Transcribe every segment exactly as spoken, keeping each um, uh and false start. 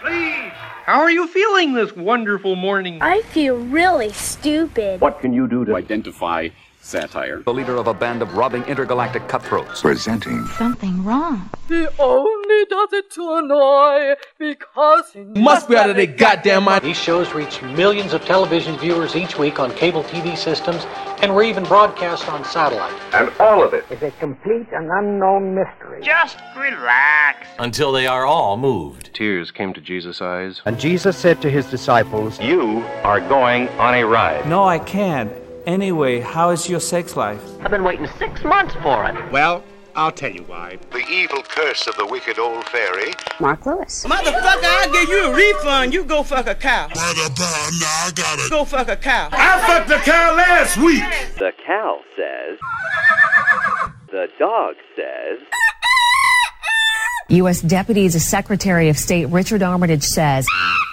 please. How are you feeling this wonderful morning? I feel really stupid. What can you do to identify satire? The leader of a band of robbing intergalactic cutthroats. Presenting Something wrong. He only does it to annoy because he must be out of their goddamn mind. These shows reach millions of television viewers each week on cable T V systems and were even broadcast on satellite. And all of it is a complete and unknown mystery. Just relax. Until they are all moved. Tears came to Jesus' eyes. And Jesus said to his disciples, You are going on a ride. No, I can't. Anyway, how is your sex life? I've been waiting six months for it. Well, I'll tell you why. The evil curse of the wicked old fairy. Mark Lewis. Motherfucker, I'll give you a refund. You go fuck a cow. By the pound, now I got it. Go fuck a cow. I fucked the cow last week. The cow says. The dog says. U S Deputy Secretary of State Richard Armitage says.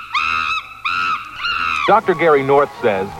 Doctor Gary North says.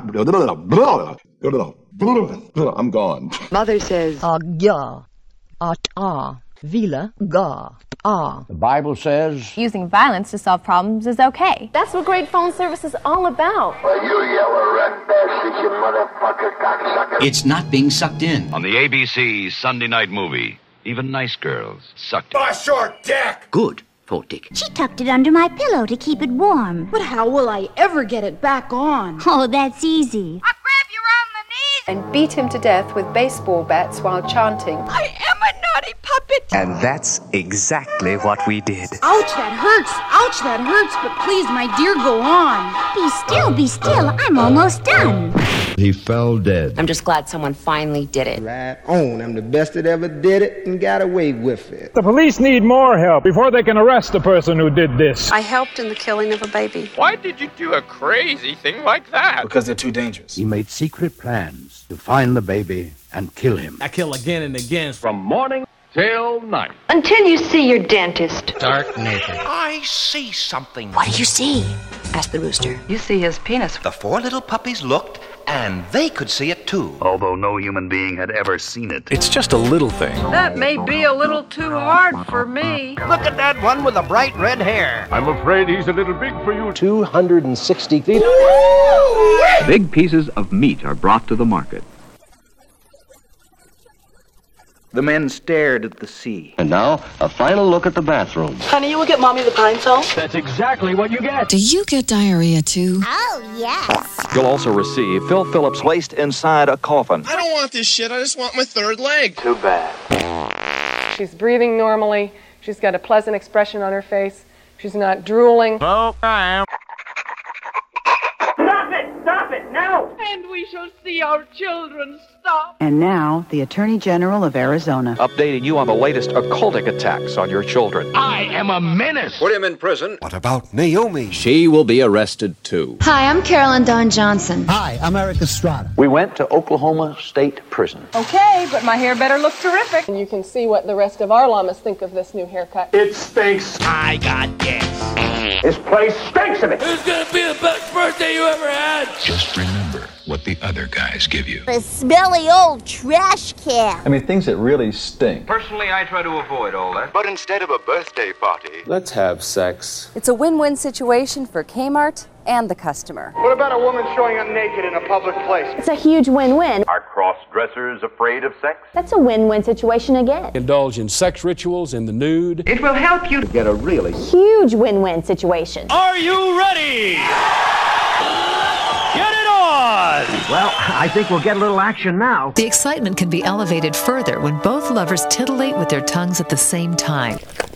I'm gone. Mother says. Ah, yeah. At ah. Vila. Ga. Ah. The Bible says. Using violence to solve problems is okay. That's what great phone service is all about. Well, you yellow red bastard, you motherfucker cocksucker. It's not being sucked in. On the A B C Sunday night movie, even nice girls sucked it. My short dick. Good, thought Dick. She tucked it under my pillow to keep it warm. But how will I ever get it back on? Oh, that's easy. I'll grab you around the knees and beat him to death with baseball bats while chanting, I am a naughty puppet. And that's exactly what we did. Ouch, that hurts. Ouch, that hurts. But please, my dear, go on. Be still, be still. I'm almost done. He fell dead. I'm just glad someone finally did it. Right on. I'm the best that ever did it and got away with it. The police need more help before they can arrest the person who did this. I helped in the killing of a baby. Why did you do a crazy thing like that? Because they're too dangerous. He made secret plans to find the baby and kill him. I kill again and again. From morning till night. Until you see your dentist. Stark naked. I see something. What do you see? Asked the rooster. You see his penis. The four little puppies looked, and they could see it too. Although no human being had ever seen it. It's just a little thing. That may be a little too hard for me. Look at that one with the bright red hair. I'm afraid he's a little big for you. two hundred sixty feet. Big pieces of meat are brought to the market. The men stared at the sea. And now, a final look at the bathroom. Honey, you will get Mommy the Pine Sol? That's exactly what you get. Do you get diarrhea too? Oh, yes. You'll also receive Phil Phillips placed inside a coffin. I don't want this shit. I just want my third leg. Too bad. She's breathing normally. She's got a pleasant expression on her face. She's not drooling. Oh, I am. Stop it! Stop it! Now! And we shall see our children stop. And now, the Attorney General of Arizona. Updating you on the latest occultic attacks on your children. I am a menace. Put him in prison. What about Naomi? She will be arrested too. Hi, I'm Carolyn Dawn Johnson. Hi, I'm Eric Estrada. We went to Oklahoma State Prison. Okay, but my hair better look terrific. And you can see what the rest of our llamas think of this new haircut. It stinks. I got this. This place stinks of it. Who's gonna be the best birthday you ever had? Just remember what the other guys give you. A smelly old trash can. I mean, things that really stink. Personally, I try to avoid all that. But instead of a birthday party, Let's have sex. It's a win-win situation for Kmart and the customer. What about a woman showing up naked in a public place? It's a huge win-win. Are cross-dressers afraid of sex? That's a win-win situation again. Indulge in sex rituals in the nude. It will help you to get a really Huge win-win situation. Are you ready? Get it on! Well, I think we'll get a little action now. The excitement can be elevated further when both lovers titillate with their tongues at the same time.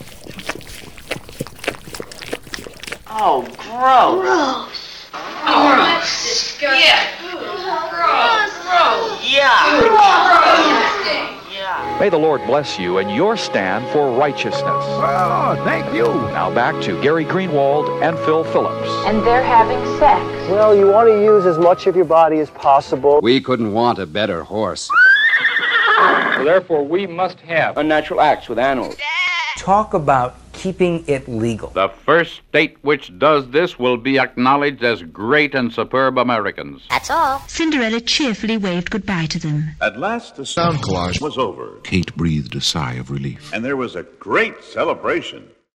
Oh, gross. Gross. Gross. Disgusting. Yeah. Gross. Gross. Yeah. Gross. Yeah. May the Lord bless you in your stand for righteousness. Oh, thank you. Now back to Gary Greenwald and Phil Phillips. And they're having sex. Well, you want to use as much of your body as possible. We couldn't want a better horse. So therefore, we must have Unnatural acts with animals. Talk about keeping it legal. The first state which does this will be acknowledged as great and superb Americans. That's all. Cinderella cheerfully waved goodbye to them. at last the sound collage was over. Kate breathed a sigh of relief. And there was a great celebration.